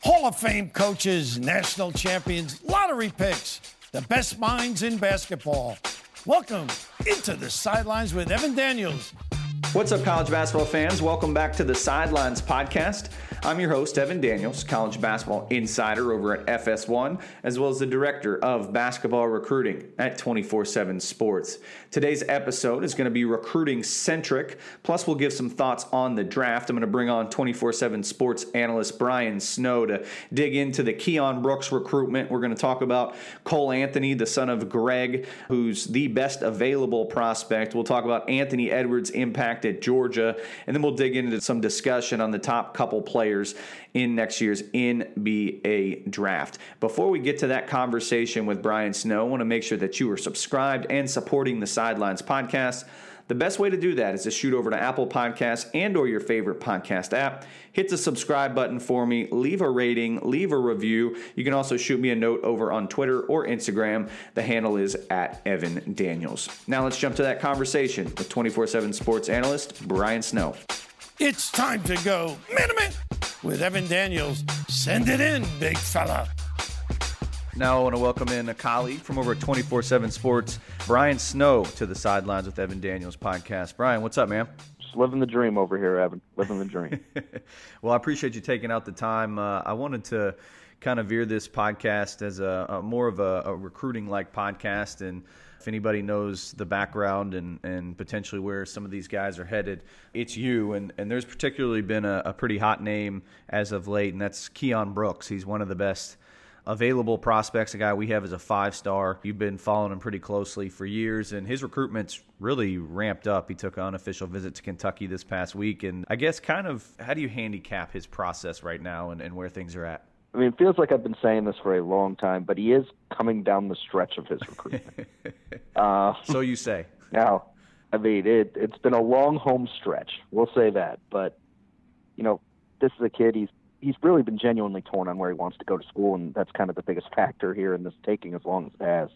Hall of Fame coaches, national champions, lottery picks, the best minds in basketball. Welcome into the Sidelines with Evan Daniels. What's up, college basketball fans? Welcome back to the Sidelines podcast. I'm your host, Evan Daniels, college basketball insider over at FS1, as well as the director of basketball recruiting at 24/7 Sports. Today's episode is going to be recruiting-centric, plus we'll give some thoughts on the draft. I'm going to bring on 24/7 Sports analyst Brian Snow to dig into the Keion Brooks recruitment. We're going to talk about Cole Anthony, the son of Greg, who's the best available prospect. We'll talk about Anthony Edwards' impact at Georgia, and then we'll dig into some discussion on the top couple players in next year's NBA draft. Before we get to that conversation with Brian Snow, I want to make sure that you are subscribed and supporting the Sidelines podcast. The best way to do that is to shoot over to Apple Podcasts and or your favorite podcast app. Hit the subscribe button for me. Leave a rating. Leave a review. You can also shoot me a note over on Twitter or Instagram. The handle is @EvanDaniels. Now let's jump to that conversation with 24/7 Sports analyst Brian Snow. It's time to go minute with Evan Daniels. Send it in, big fella. Now I want to welcome in a colleague from over at 24/7 Sports, Brian Snow, to the Sidelines with Evan Daniels podcast. Brian, what's up, man? Just living the dream over here, Evan. Living the dream. Well, I appreciate you taking out the time. I wanted to kind of veer this podcast as a more of a recruiting-like podcast, and if anybody knows the background and potentially where some of these guys are headed, it's you. And there's particularly been a pretty hot name as of late, and that's Keion Brooks. He's one of the best available prospects, a guy we have as a 5-star. You've been following him pretty closely for years, and his recruitment's really ramped up. He took an unofficial visit to Kentucky this past week, and I guess kind of how do you handicap his process right now and where things are at? I mean, it feels like I've been saying this for a long time, but he is coming down the stretch of his recruitment. So you say. Now, I mean, it's been a long home stretch. We'll say that. But, you know, this is a kid, he's really been genuinely torn on where he wants to go to school, and that's kind of the biggest factor here in this taking as long as it has.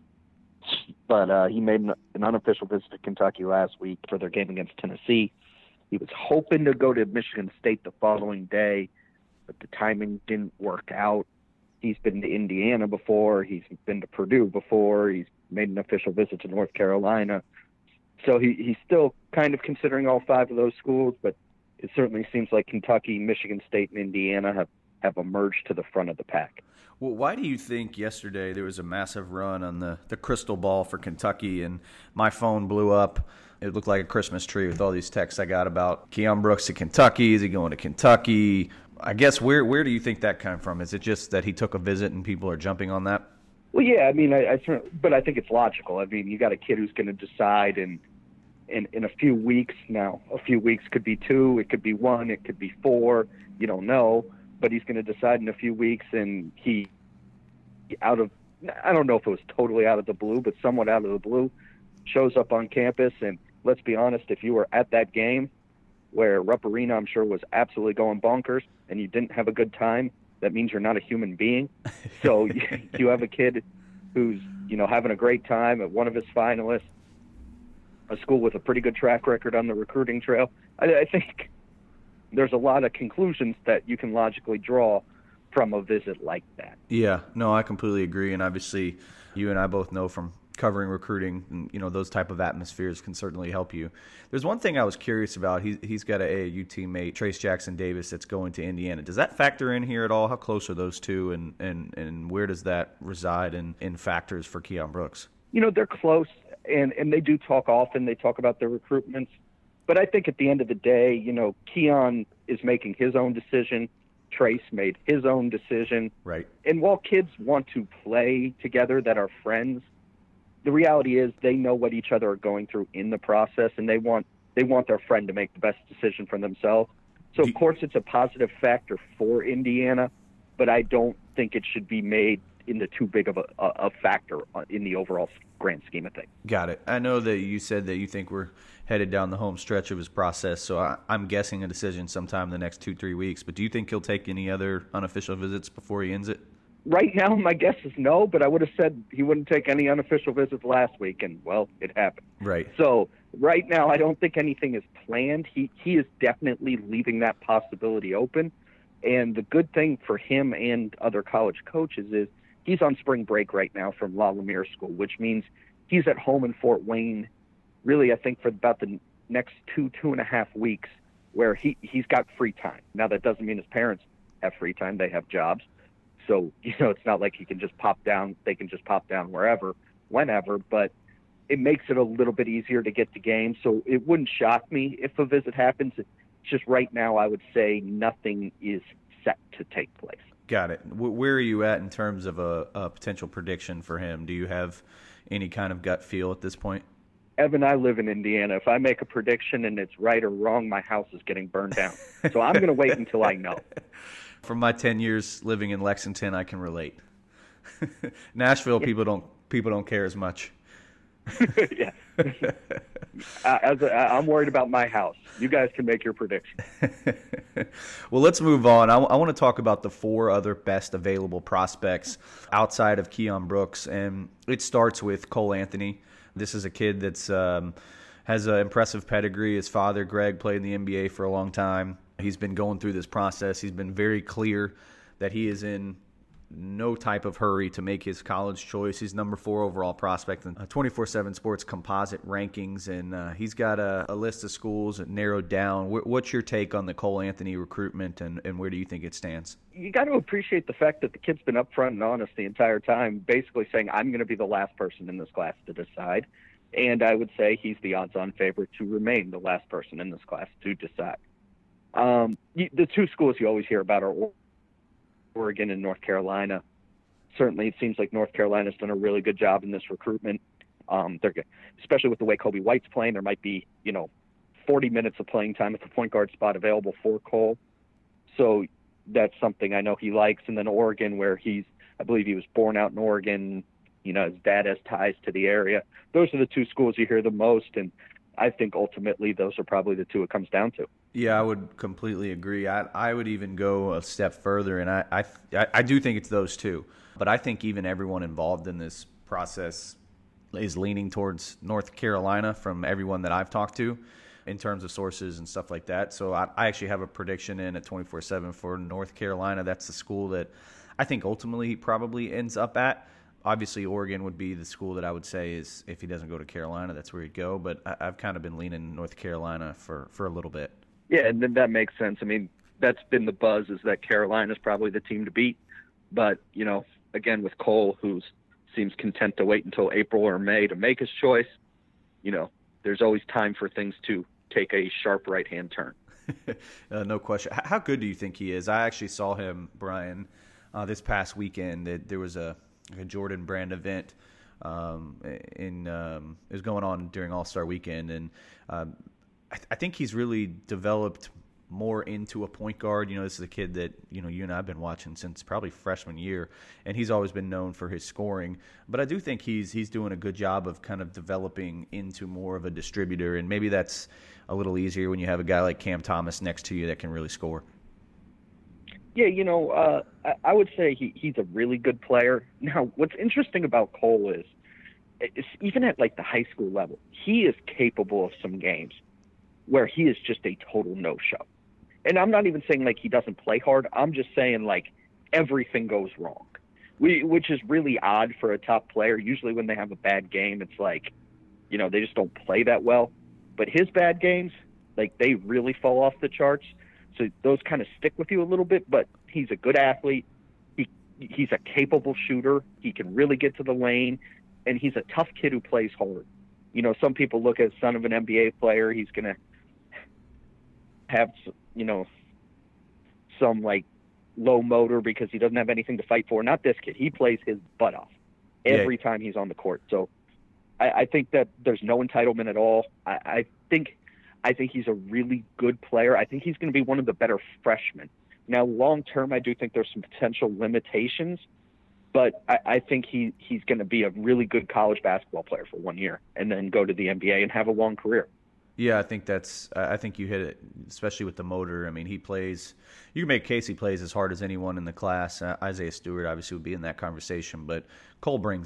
But he made an unofficial visit to Kentucky last week for their game against Tennessee. He was hoping to go to Michigan State the following day, but the timing didn't work out. He's been to Indiana before. He's been to Purdue before. He's made an official visit to North Carolina. So he's still kind of considering all 5 of those schools, but it certainly seems like Kentucky, Michigan State, and Indiana have emerged to the front of the pack. Well, why do you think yesterday there was a massive run on the crystal ball for Kentucky, and my phone blew up? It looked like a Christmas tree with all these texts I got about Keion Brooks to Kentucky. Is he going to Kentucky? I guess where do you think that came from? Is it just that he took a visit and people are jumping on that? Well, yeah, I mean, but I think it's logical. I mean, you got a kid who's going to decide in a few weeks now. A few weeks could be 2, it could be 1, it could be 4. You don't know, but he's going to decide in a few weeks, and I don't know if it was totally out of the blue, but somewhat out of the blue, shows up on campus. And let's be honest, if you were at that game where Rupp Arena, I'm sure, was absolutely going bonkers, and you didn't have a good time, that means you're not a human being. So you have a kid who's, having a great time at one of his finalists, a school with a pretty good track record on the recruiting trail. I think there's a lot of conclusions that you can logically draw from a visit like that. Yeah, no, I completely agree. And obviously you and I both know from covering recruiting, and, those type of atmospheres can certainly help you. There's one thing I was curious about. He's got an AAU teammate, Trace Jackson Davis, that's going to Indiana. Does that factor in here at all? How close are those two, and where does that reside in factors for Keion Brooks? They're close, and they do talk often. They talk about their recruitments. But I think at the end of the day, Keion is making his own decision. Trace made his own decision. Right. And while kids want to play together that are friends, the reality is they know what each other are going through in the process, and they want their friend to make the best decision for themselves. So, of course, it's a positive factor for Indiana, but I don't think it should be made into too big of a factor in the overall grand scheme of things. Got it. I know that you said that you think we're headed down the home stretch of his process, so I'm guessing a decision sometime in the next 2-3 weeks. But do you think he'll take any other unofficial visits before he ends it? Right now, my guess is no, but I would have said he wouldn't take any unofficial visits last week, and, well, it happened. Right. So right now, I don't think anything is planned. He is definitely leaving that possibility open, And the good thing for him and other college coaches is he's on spring break right now from La Lumiere School, which means he's at home in Fort Wayne, really, I think, for about the next 2.5 weeks, where he's got free time. Now, that doesn't mean his parents have free time. They have jobs. So, it's not like he can just pop down. They can just pop down wherever, whenever. But it makes it a little bit easier to get to games. So it wouldn't shock me if a visit happens. It's just right now, I would say nothing is set to take place. Got it. Where are you at in terms of a potential prediction for him? Do you have any kind of gut feel at this point? Evan, I live in Indiana. If I make a prediction and it's right or wrong, my house is getting burned down. So I'm going to wait until I know. From my 10 years living in Lexington, I can relate. Nashville, people don't care as much. Yeah. I'm worried about my house. You guys can make your prediction. Well, let's move on. I want to talk about the 4 other best available prospects outside of Keon Brooks, and it starts with Cole Anthony. This is a kid that's has an impressive pedigree. His father, Greg, played in the NBA for a long time. He's been going through this process. He's been very clear that he is in no type of hurry to make his college choice. He's number 4 overall prospect in 24/7 Sports composite rankings, and he's got a list of schools narrowed down. What's your take on the Cole Anthony recruitment, and where do you think it stands? You got to appreciate the fact that the kid's been upfront and honest the entire time, basically saying, I'm going to be the last person in this class to decide. And I would say he's the odds-on favorite to remain the last person in this class to decide. The 2 schools you always hear about are Oregon and North Carolina. Certainly, it seems like North Carolina's done a really good job in this recruitment. They're good, especially with the way Kobe White's playing. There might be, 40 minutes of playing time at the point guard spot available for Cole. So that's something I know he likes. And then Oregon, where I believe he was born out in Oregon. His dad has ties to the area. Those are the 2 schools you hear the most, and I think ultimately those are probably the 2 it comes down to. Yeah, I would completely agree. I would even go a step further, and I do think it's those 2. But I think even everyone involved in this process is leaning towards North Carolina from everyone that I've talked to in terms of sources and stuff like that. So I actually have a prediction in at 24/7 for North Carolina. That's the school that I think ultimately he probably ends up at. Obviously, Oregon would be the school that I would say is, if he doesn't go to Carolina, that's where he'd go. But I've kind of been leaning North Carolina for a little bit. Yeah, and then that makes sense. I mean, that's been the buzz, is that Carolina's probably the team to beat. But, again, with Cole, who seems content to wait until April or May to make his choice, there's always time for things to take a sharp right-hand turn. No question. How good do you think he is? I actually saw him, Brian, this past weekend. There was a Jordan Brand event it was going on during All-Star Weekend, and I think he's really developed more into a point guard. This is a kid that you and I have been watching since probably freshman year, and he's always been known for his scoring. But I do think he's doing a good job of kind of developing into more of a distributor, and maybe that's a little easier when you have a guy like Cam Thomas next to you that can really score. Yeah, I would say he's a really good player. Now, what's interesting about Cole is even at like the high school level, he is capable of some games where he is just a total no-show. And I'm not even saying like he doesn't play hard. I'm just saying like everything goes wrong, which is really odd for a top player. Usually when they have a bad game, it's like, they just don't play that well. But his bad games, like they really fall off the charts. So those kind of stick with you a little bit, but he's a good athlete. He's a capable shooter. He can really get to the lane, and he's a tough kid who plays hard. Some people look at son of an NBA player. He's going to have, some like low motor because he doesn't have anything to fight for. Not this kid. He plays his butt off every time he's on the court. So I think that there's no entitlement at all. I think he's a really good player. I think he's going to be one of the better freshmen. Now, long term, I do think there's some potential limitations, but I think he's going to be a really good college basketball player for 1 year and then go to the NBA and have a long career. Yeah, I think you hit it, especially with the motor. I mean, you can make case he plays as hard as anyone in the class. Isaiah Stewart obviously would be in that conversation, but Cole brings it.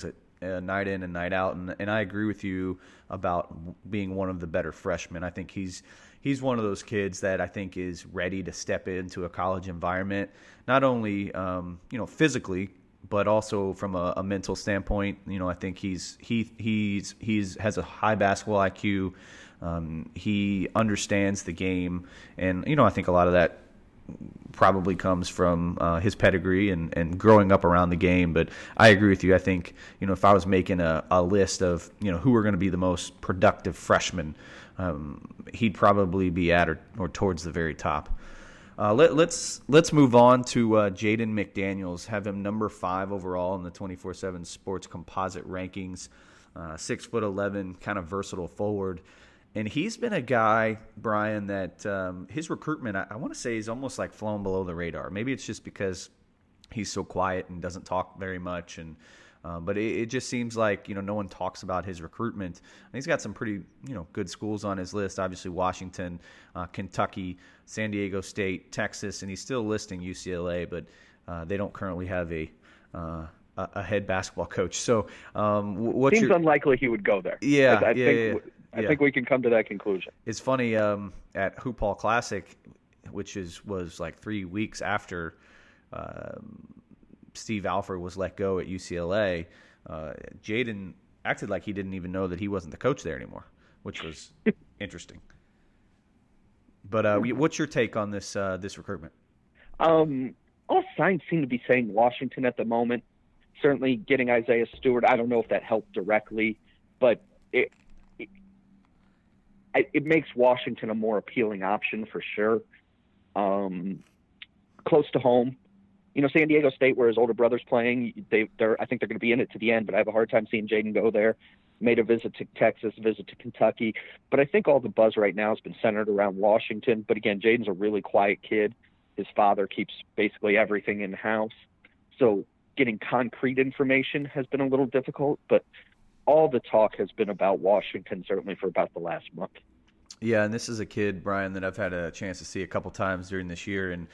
night in and night out. And I agree with you about being one of the better freshmen. I think he's one of those kids that I think is ready to step into a college environment, not only physically, but also from a mental standpoint. I think he has a high basketball IQ. He understands the game, and I think a lot of that probably comes from his pedigree and growing up around the game. But I agree with you. I think if I was making a list of who are going to be the most productive freshmen, he'd probably be at or towards the very top. Let's move on to Jaden McDaniels. Have him number 5 overall in the 24/7 Sports composite rankings. 6'11", kind of versatile forward. And he's been a guy, Brian, that his recruitment, I want to say, is almost like flown below the radar. Maybe it's just because he's so quiet and doesn't talk very much. But it just seems like no one talks about his recruitment. And he's got some pretty good schools on his list. Obviously, Washington, Kentucky, San Diego State, Texas, and he's still listing UCLA, but they don't currently have a head basketball coach. So, seems unlikely he would go there. Yeah, I think we can come to that conclusion. It's funny, at Hoop Hall Classic, which was like 3 weeks after Steve Alford was let go at UCLA, Jaden acted like he didn't even know that he wasn't the coach there anymore, which was interesting. But what's your take on this recruitment? All signs seem to be saying Washington at the moment. Certainly getting Isaiah Stewart, I don't know if that helped directly, but it makes Washington a more appealing option for sure. Close to home. San Diego State, where his older brother's playing, I think they're going to be in it to the end, but I have a hard time seeing Jaden go there. Made a visit to Texas, a visit to Kentucky. But I think all the buzz right now has been centered around Washington. But again, Jaden's a really quiet kid. His father keeps basically everything in-house. So getting concrete information has been a little difficult, but all the talk has been about Washington, certainly for about the last month. Yeah, and this is a kid, Brian, that I've had a chance to see a couple times during this year. And,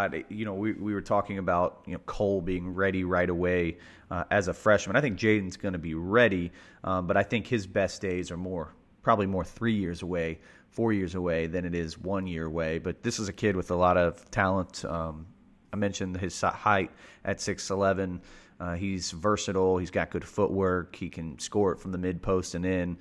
we were talking about, Cole being ready right away as a freshman. I think Jaden's going to be ready, but I think his best days are probably more 3 years away, 4 years away than it is 1 year away. But this is a kid with a lot of talent. I mentioned his height at 6'11". He's versatile. He's got good footwork. He can score it from the mid-post and in.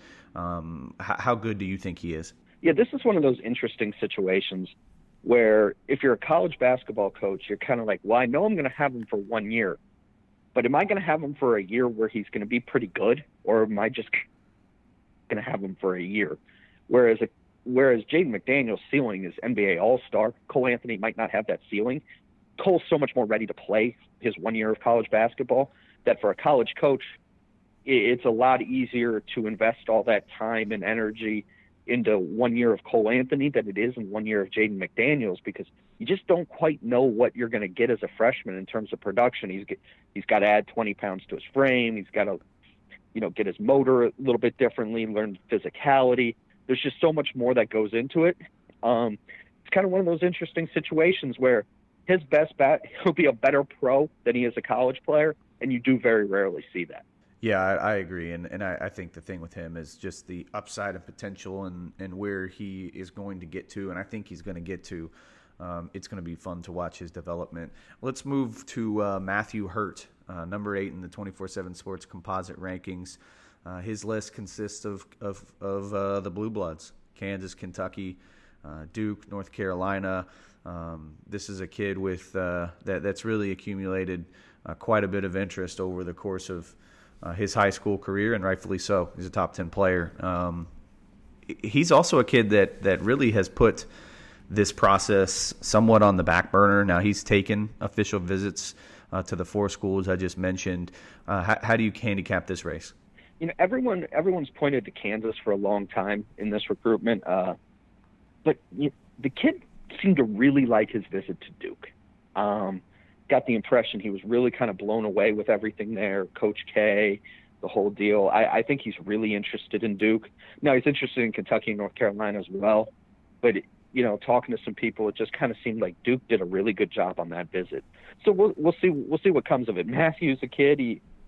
How good do you think he is? Yeah, this is one of those interesting situations where if you're a college basketball coach, you're kind of like, well, I know I'm going to have him for 1 year, but am I going to have him for a year where he's going to be pretty good, or am I just going to have him for a year? Whereas Jaden McDaniels' ceiling is NBA All-Star. Cole Anthony might not have that ceiling. Cole's so much more ready to play his 1 year of college basketball that for a college coach, it's a lot easier to invest all that time and energy into 1 year of Cole Anthony than it is in 1 year of Jaden McDaniels, because you just don't quite know what you're going to get as a freshman in terms of production. He's got to add 20 pounds to his frame. He's got to, get his motor a little bit differently, learn physicality. There's just so much more that goes into it. It's kind of one of those interesting situations where his best bet, he'll be a better pro than he is a college player, and you do very rarely see that. Yeah, I agree, and I think the thing with him is just the upside and potential and where he is going to get to, and I think he's going to get to. It's going to be fun to watch his development. Let's move to Matthew Hurt, number 8 in the 24/7 Sports composite rankings. His list consists of the Blue Bloods: Kansas, Kentucky, Duke, North Carolina. This is a kid with that's really accumulated quite a bit of interest over the course of his high school career, and rightfully so. He's a top 10 player. He's also a kid that really has put this process somewhat on the back burner. Now he's taken official visits to the 4 schools I just mentioned. How do you handicap this race? Everyone's pointed to Kansas for a long time in this recruitment, but the kid seemed to really like his visit to Duke. Got the impression he was really kind of blown away with everything there, Coach K, the whole deal. I think he's really interested in Duke. Now, he's interested in Kentucky and North Carolina as well. But, talking to some people, it just kind of seemed like Duke did a really good job on that visit. So we'll see what comes of it. Matthew's a kid.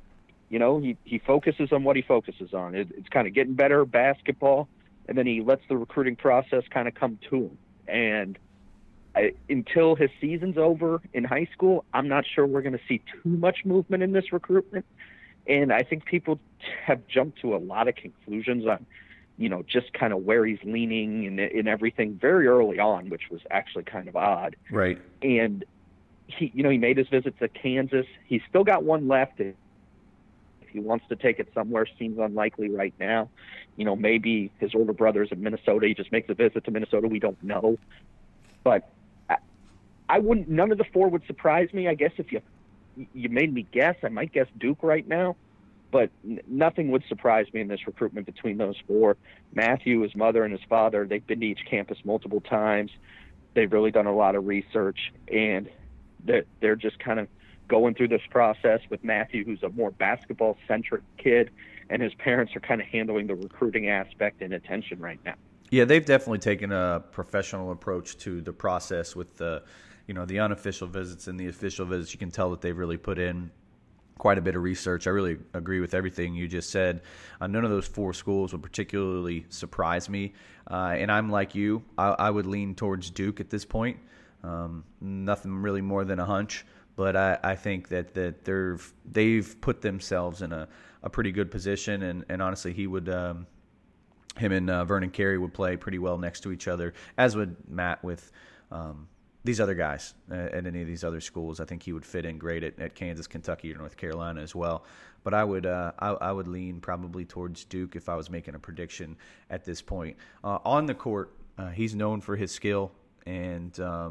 he focuses on what he focuses on. It's kind of getting better basketball, and then he lets the recruiting process kind of come to him. And until his season's over in high school, I'm not sure we're going to see too much movement in this recruitment. And I think people have jumped to a lot of conclusions on, just kind of where he's leaning and everything very early on, which was actually kind of odd. Right. And he made his visit to Kansas. He's still got one left. If he wants to take it somewhere, seems unlikely right now. Maybe his older brother's in Minnesota. He just makes a visit to Minnesota. We don't know. But I wouldn't. None of the four would surprise me. I guess if you made me guess, I might guess Duke right now. But nothing would surprise me in this recruitment between those four. Matthew, his mother, and his father, they've been to each campus multiple times. They've really done a lot of research, and they're just kind of going through this process with Matthew, who's a more basketball-centric kid, and his parents are kind of handling the recruiting aspect and attention right now. Yeah, they've definitely taken a professional approach to the process with the unofficial visits and the official visits. You can tell that they've really put in quite a bit of research. I really agree with everything you just said. None of those four schools would particularly surprise me. And I'm like you. I would lean towards Duke at this point. Nothing really more than a hunch. But I think that they've put themselves in a pretty good position. And honestly, him and Vernon Carey would play pretty well next to each other, as would Matt with these other guys at any of these other schools. I think he would fit in great at Kansas, Kentucky, or North Carolina as well. But I would lean probably towards Duke if I was making a prediction at this point. On the court, he's known for his skill, and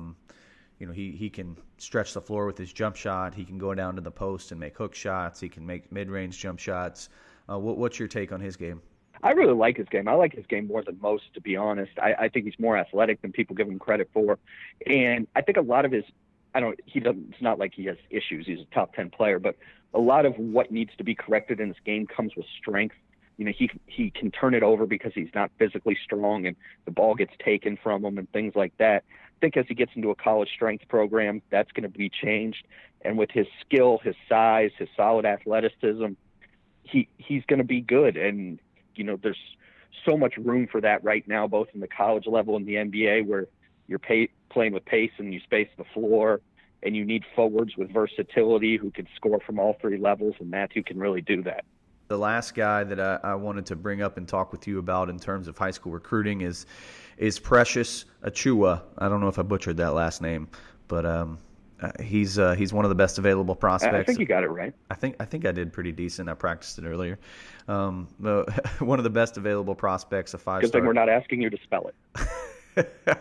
he can stretch the floor with his jump shot. He can go down to the post and make hook shots. He can make mid-range jump shots. What's your take on his game? I really like his game. I like his game more than most, to be honest. I think he's more athletic than people give him credit for. And I think a lot of it's not like he has issues. He's a top 10 player, but a lot of what needs to be corrected in his game comes with strength. He can turn it over because he's not physically strong and the ball gets taken from him and things like that. I think as he gets into a college strength program, that's going to be changed. And with his skill, his size, his solid athleticism, he's going to be good. And there's so much room for that right now, both in the college level and the NBA, where you're playing with pace and you space the floor, and you need forwards with versatility who can score from all three levels, and Matthew can really do that. The last guy that I wanted to bring up and talk with you about in terms of high school recruiting is Precious Achiuwa. I don't know if I butchered that last name, but he's one of the best available prospects. I think you got it right. I think I did pretty decent. I practiced it earlier. One of the best available prospects, a 5-star. Good thing we're not asking you to spell it.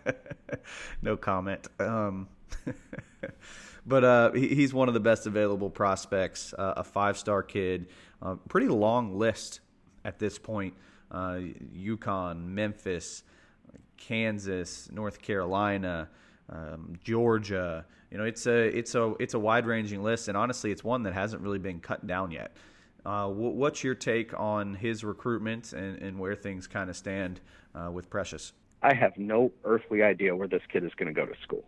No comment. But he's one of the best available prospects, a 5-star kid. Pretty long list at this point. UConn, Memphis, Kansas, North Carolina, Georgia. It's a wide-ranging list, and honestly, it's one that hasn't really been cut down yet. What's your take on his recruitment and where things kind of stand with Precious? I have no earthly idea where this kid is going to go to school.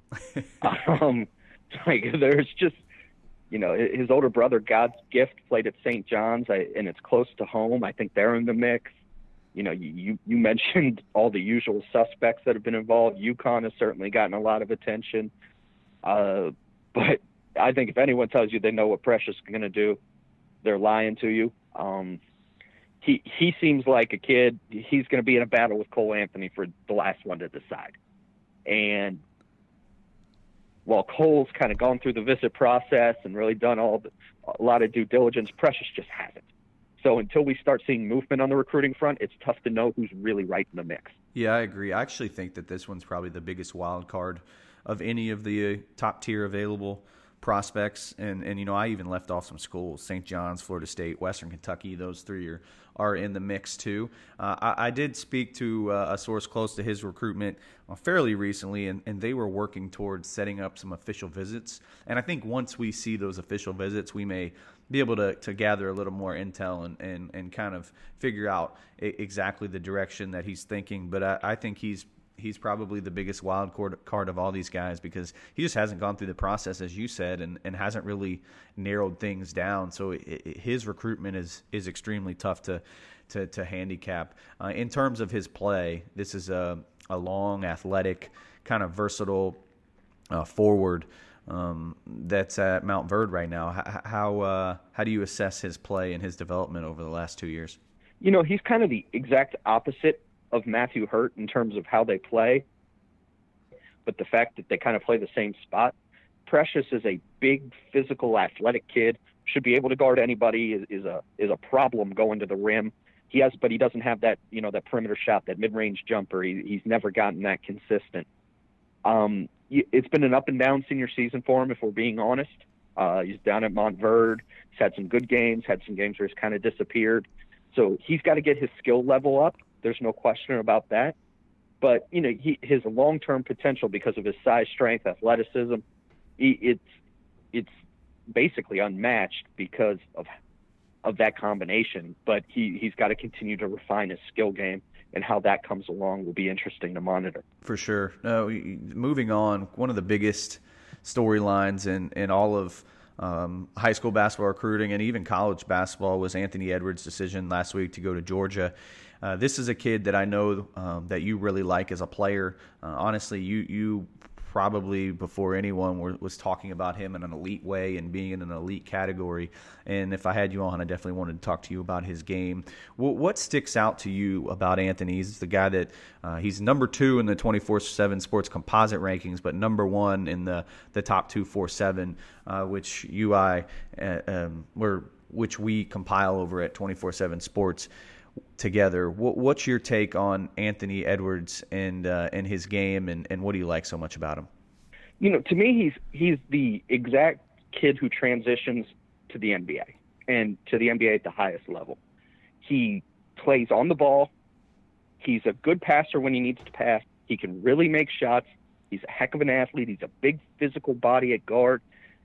There's just, his older brother, God's Gift, played at St. John's, and it's close to home. I think they're in the mix. You mentioned all the usual suspects that have been involved. UConn has certainly gotten a lot of attention. But I think if anyone tells you they know what Precious is going to do, they're lying to you. He seems like a kid. He's going to be in a battle with Cole Anthony for the last one to decide. And while Cole's kind of gone through the visit process and really done a lot of due diligence, Precious just hasn't. So until we start seeing movement on the recruiting front, it's tough to know who's really right in the mix. Yeah, I agree. I actually think that this one's probably the biggest wild card of any of the top tier available prospects. And I even left off some schools: St. John's, Florida State, Western Kentucky. Those three are in the mix too. I did speak to a source close to his recruitment fairly recently, and they were working towards setting up some official visits. And I think once we see those official visits, we may be able to gather a little more intel and kind of figure out exactly the direction that he's thinking. But I think he's he's probably the biggest wild card of all these guys because he just hasn't gone through the process, as you said, and hasn't really narrowed things down. So his recruitment is extremely tough to handicap. In terms of his play, this is a long, athletic, kind of versatile forward that's at Mount Verde right now. How do you assess his play and his development over the last 2 years? He's kind of the exact opposite of Matthew Hurt in terms of how they play, but the fact that they kind of play the same spot. Precious is a big, physical, athletic kid, should be able to guard anybody, is a problem going to the rim. But he doesn't have that, that perimeter shot, that mid-range jumper. He's never gotten that consistent. It's been an up and down senior season for him, if we're being honest. He's down at Montverde. He's had some good games, had some games where he's kind of disappeared. So he's got to get his skill level up. There's no question about that. But, his long-term potential because of his size, strength, athleticism, it's basically unmatched because of that combination. But he's got to continue to refine his skill game, and how that comes along will be interesting to monitor. For sure. Moving on, one of the biggest storylines in all of high school basketball recruiting and even college basketball was Anthony Edwards' decision last week to go to Georgia. This is a kid that I know that you really like as a player. Honestly, you probably before anyone was talking about him in an elite way and being in an elite category. And if I had you on, I definitely wanted to talk to you about his game. What sticks out to you about Anthony? He's the guy that he's number 2 in the 24/7 Sports Composite rankings, but number 1 in the top 247, which we compile over at 24/7 Sports together. What's your take on Anthony Edwards and his game, and what do you like so much about him? To me, he's the exact kid who transitions to the NBA and to the NBA at the highest level. He plays on the ball. He's a good passer when he needs to pass. He can really make shots. He's a heck of an athlete. He's a big physical body at guard.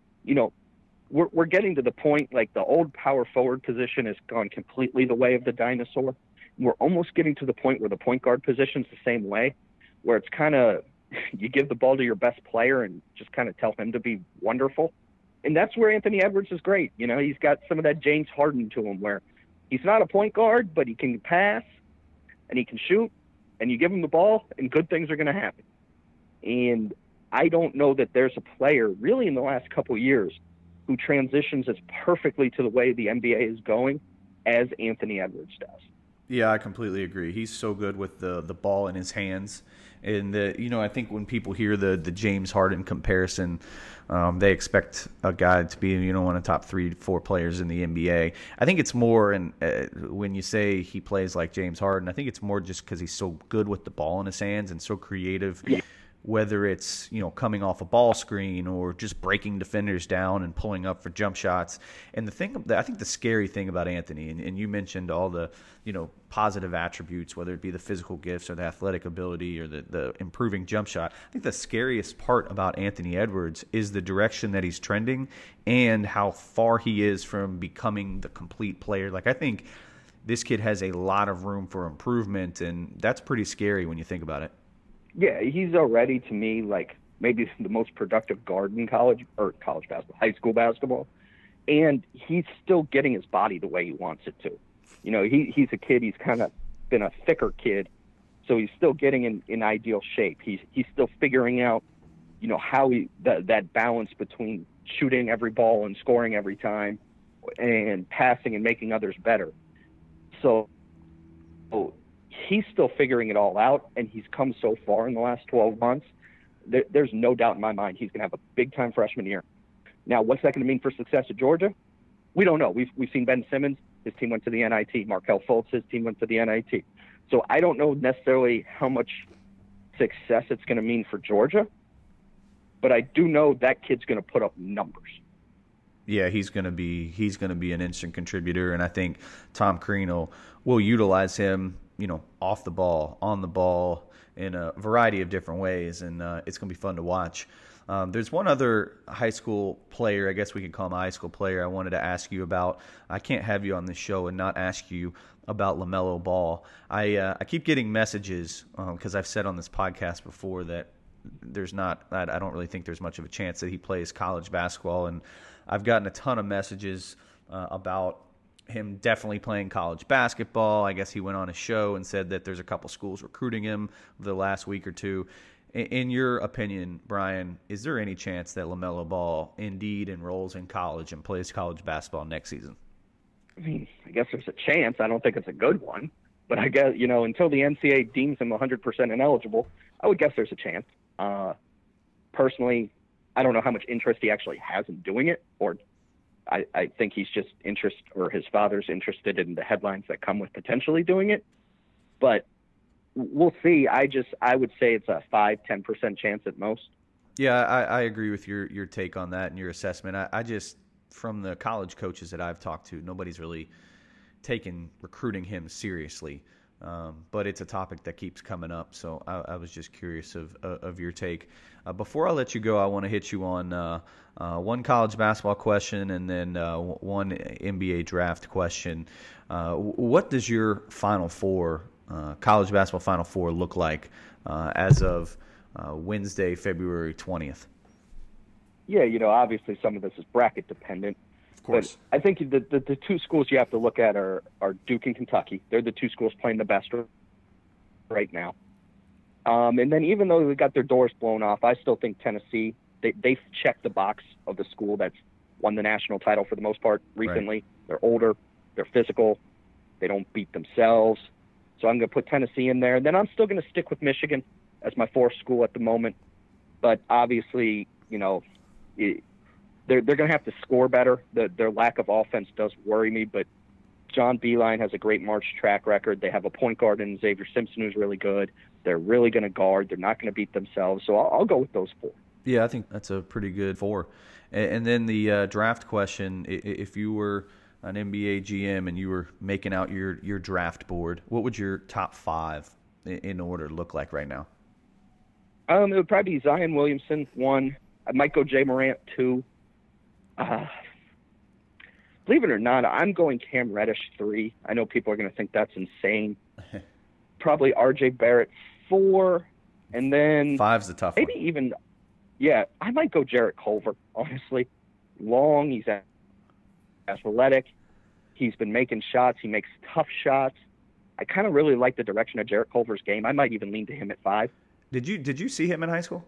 We're getting to the point, like the old power forward position has gone completely the way of the dinosaur. We're almost getting to the point where the point guard position's the same way, where it's kind of you give the ball to your best player and just kind of tell him to be wonderful. And that's where Anthony Edwards is great. He's got some of that James Harden to him, where he's not a point guard, but he can pass and he can shoot, and you give him the ball and good things are going to happen. And I don't know that there's a player really in the last couple of years who transitions as perfectly to the way the NBA is going as Anthony Edwards does. Yeah, I completely agree. He's so good with the ball in his hands. And, I think when people hear the James Harden comparison, they expect a guy to be, one of the top 3-4 players in the NBA. I think it's more, and when you say he plays like James Harden, I think it's more just because he's so good with the ball in his hands and so creative. Yeah. Whether it's, coming off a ball screen or just breaking defenders down and pulling up for jump shots. And I think the scary thing about Anthony, and you mentioned all the, positive attributes, whether it be the physical gifts or the athletic ability or the improving jump shot. I think the scariest part about Anthony Edwards is the direction that he's trending and how far he is from becoming the complete player. Like, I think this kid has a lot of room for improvement, and that's pretty scary when you think about it. Yeah, he's already, to me, like maybe the most productive guard in college basketball, high school basketball. And he's still getting his body the way he wants it to. He's a kid, he's kind of been a thicker kid, so he's still getting in ideal shape. He's still figuring out, how that balance between shooting every ball and scoring every time and passing and making others better. So he's still figuring it all out, and he's come so far in the last 12 months. There's no doubt in my mind he's going to have a big-time freshman year. Now, what's that going to mean for success at Georgia? We don't know. We've seen Ben Simmons. His team went to the NIT. Markelle Fultz, his team went to the NIT. So I don't know necessarily how much success it's going to mean for Georgia, but I do know that kid's going to put up numbers. Yeah, he's going to be an instant contributor, and I think Tom Crean will utilize him, off the ball, on the ball, in a variety of different ways, and it's going to be fun to watch. There's one other high school player, I guess we could call him a high school player, I wanted to ask you about. I can't have you on this show and not ask you about LaMelo Ball. I keep getting messages because I've said on this podcast before that I don't really think there's much of a chance that he plays college basketball, and I've gotten a ton of messages about him definitely playing college basketball. I guess he went on a show and said that there's a couple schools recruiting him the last week or two. In your opinion, Brian, is there any chance that LaMelo Ball indeed enrolls in college and plays college basketball next season? I mean, I guess there's a chance. I don't think it's a good one. But I guess, until the NCAA deems him 100% ineligible, I would guess there's a chance. Personally, I don't know how much interest he actually has in doing it, or I think he's just his father's interested in the headlines that come with potentially doing it. But we'll see. I would say it's a 5-10% chance at most. Yeah, I agree with your take on that and your assessment. I just, from the college coaches that I've talked to, nobody's really taken recruiting him seriously. But it's a topic that keeps coming up, so I was just curious of your take. Before I let you go, I want to hit you on one college basketball question and then one NBA draft question. What does your Final Four, college basketball Final Four, look like as of Wednesday, February 20th? Yeah, obviously some of this is bracket dependent. Of course. But I think the two schools you have to look at are Duke and Kentucky. They're the two schools playing the best right now. And then even though they got their doors blown off, I still think Tennessee, they've checked the box of the school that's won the national title for the most part recently. Right. They're older. They're physical. They don't beat themselves. So I'm going to put Tennessee in there. And then I'm still going to stick with Michigan as my fourth school at the moment. But obviously, they're going to have to score better. Their lack of offense does worry me, but John Beilein has a great March track record. They have a point guard in Xavier Simpson who's really good. They're really going to guard. They're not going to beat themselves. So I'll go with those four. Yeah, I think that's a pretty good four. And then the draft question, if you were an NBA GM and you were making out your draft board, what would your top five in order look like right now? It would probably be Zion Williamson, 1. I might go Jay Morant, 2. Believe it or not, I'm going Cam Reddish, 3. I know people are going to think that's insane. Probably RJ Barrett, 4. And then 5's the tough maybe one. Even, yeah, I might go Jarrett Culver, honestly. Long, he's athletic. He's been making shots. He makes tough shots. I kind of really like the direction of Jarrett Culver's game. I might even lean to him at 5. Did you see him in high school?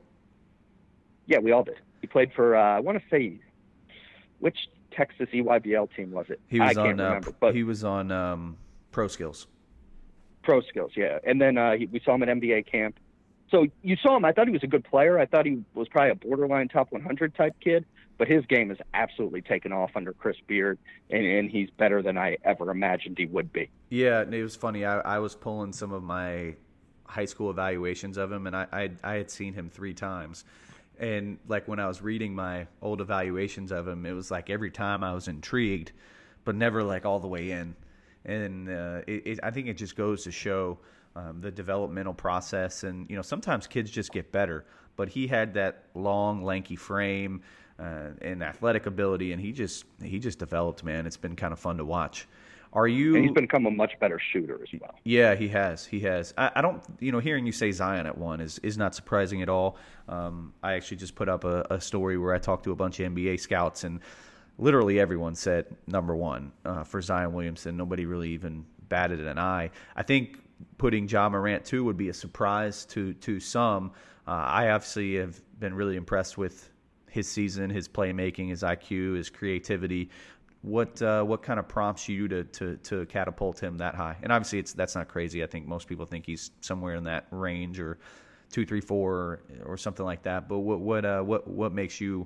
Yeah, we all did. He played for, I want to say, which Texas EYBL team was it? I can't remember. But he was on Pro Skills. Pro Skills, yeah. And then we saw him at NBA camp. So you saw him. I thought he was a good player. I thought he was probably a borderline top 100 type kid. But his game has absolutely taken off under Chris Beard, and he's better than I ever imagined he would be. Yeah, it was funny. I was pulling some of my high school evaluations of him, and I had seen him 3 times. And like when I was reading my old evaluations of him, it was like every time I was intrigued, but never like all the way in. And I think it just goes to show the developmental process. And, sometimes kids just get better, but he had that long, lanky frame and athletic ability, and he just developed, man. It's been kind of fun to watch. And he's become a much better shooter as well. Yeah, he has. I don't, hearing you say Zion at 1 is not surprising at all. I actually just put up a story where I talked to a bunch of NBA scouts, and literally everyone said number 1 for Zion Williamson. Nobody really even batted an eye. I think putting Ja Morant 2 would be a surprise to some. I obviously have been really impressed with his season, his playmaking, his IQ, his creativity. What kind of prompts you to catapult him that high? And obviously that's not crazy. I think most people think he's somewhere in that range, or 2, 3, 4, or something like that. But what makes you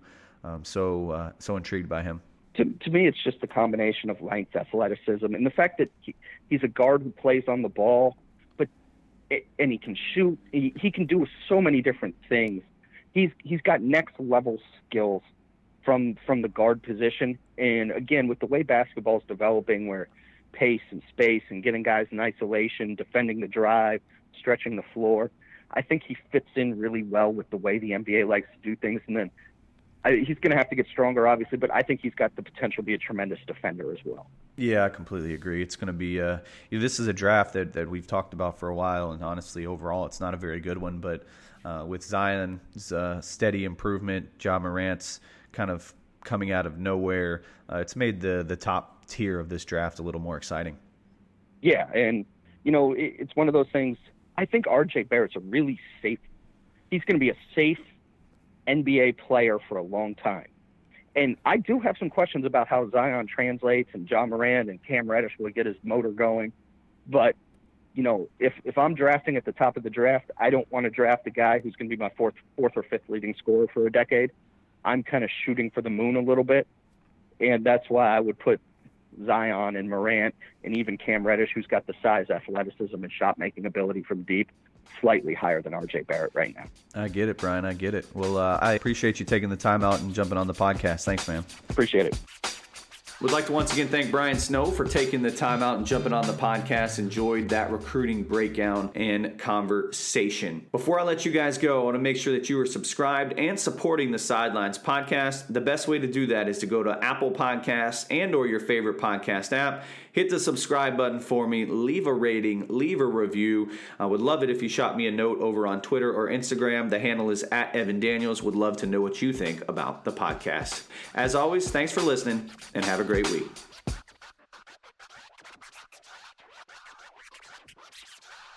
so intrigued by him? To me, it's just a combination of length, athleticism, and the fact that he's a guard who plays on the ball, and he can shoot. He can do so many different things. He's got next level skills from the guard position. And again, with the way basketball is developing, where pace and space and getting guys in isolation, defending the drive, stretching the floor, I think he fits in really well with the way the NBA likes to do things. And then he's going to have to get stronger, obviously, but I think he's got the potential to be a tremendous defender as well. Yeah, I completely agree. It's going to be this is a draft that we've talked about for a while, and honestly, overall, it's not a very good one. But with Zion's steady improvement, Ja Morant's kind of coming out of nowhere, it's made the top tier of this draft a little more exciting. Yeah, and, it's one of those things. I think R.J. Barrett's a really safe – he's going to be a safe NBA player for a long time. And I do have some questions about how Zion translates and Ja Morant and Cam Reddish will get his motor going. But, if I'm drafting at the top of the draft, I don't want to draft a guy who's going to be my fourth or fifth leading scorer for a decade. I'm kind of shooting for the moon a little bit. And that's why I would put Zion and Morant and even Cam Reddish, who's got the size, athleticism, and shot-making ability from deep, slightly higher than R.J. Barrett right now. I get it, Brian. I get it. Well, I appreciate you taking the time out and jumping on the podcast. Thanks, man. Appreciate it. Would like to once again thank Brian Snow for taking the time out and jumping on the podcast. Enjoyed that recruiting breakdown and conversation. Before I let you guys go, I want to make sure that you are subscribed and supporting the Sidelines podcast. The best way to do that is to go to Apple Podcasts and or your favorite podcast app. Hit the subscribe button for me. Leave a rating. Leave a review. I would love it if you shot me a note over on Twitter or Instagram. The handle is @EvanDaniels. Would love to know what you think about the podcast. As always, thanks for listening and have a great week.